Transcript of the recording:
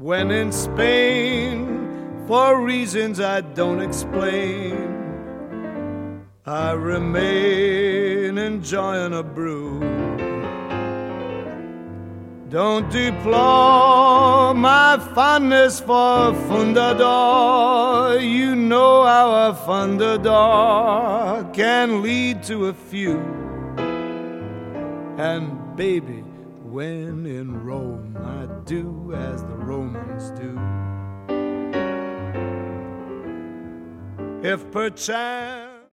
when in Spain, for reasons I don't explain, I remain enjoying a brew. Don't deplore my fondness for Fundador. You know how a Fundador can lead to a few. And baby, when in Rome, I do as the Romans do. If perchance